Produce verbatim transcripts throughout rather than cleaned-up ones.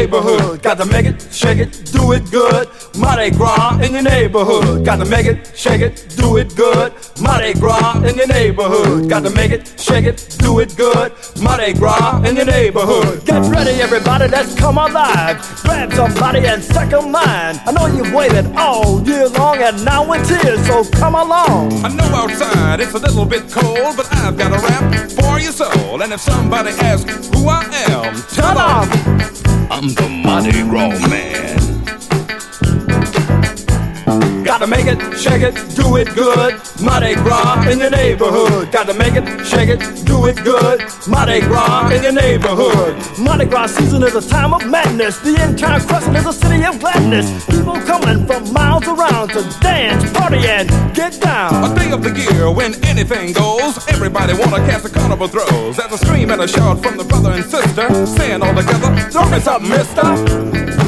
neighborhood. Got to make it, shake it, do it good. Mardi Gras in your neighborhood. Got to make it, shake it, do it good. Mardi Gras in your neighborhood. Got to make it, shake it, do it good. Mardi Gras in your neighborhood. Get ready, everybody, let's come alive. Grab somebody and second mine. I know you've waited all year long and now it's here, so come along. I know outside it's a little bit cold, but I've got a rap for your soul. And if somebody asks who I am, tell on. I'm the Mardi Gras man. Gotta make it, shake it, do it good. Mardi Gras in your neighborhood. Gotta make it, shake it, do it good. Mardi Gras in your neighborhood. Mardi Gras season is a time of madness. The entire Crescent is a city of gladness. People coming from miles around to dance, party, and get down. A day of the year when anything goes. Everybody wanna cast a carnival throws. There's a scream and a shout from the brother and sister, saying all together, throw me something, mister.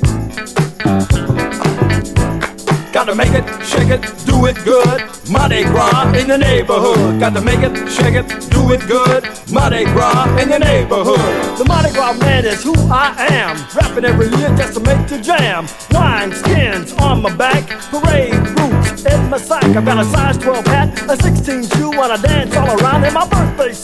Gotta make it, shake it, do it good. Mardi Gras in your neighborhood. Got to make it, shake it, do it good. Mardi Gras in your neighborhood. The Mardi Gras man is who I am. Rapping every year just to make the jam. Wine skins on my back, parade roots in my sack. I've got a size twelve hat, a sixteen shoe, and I dance all around in my birthday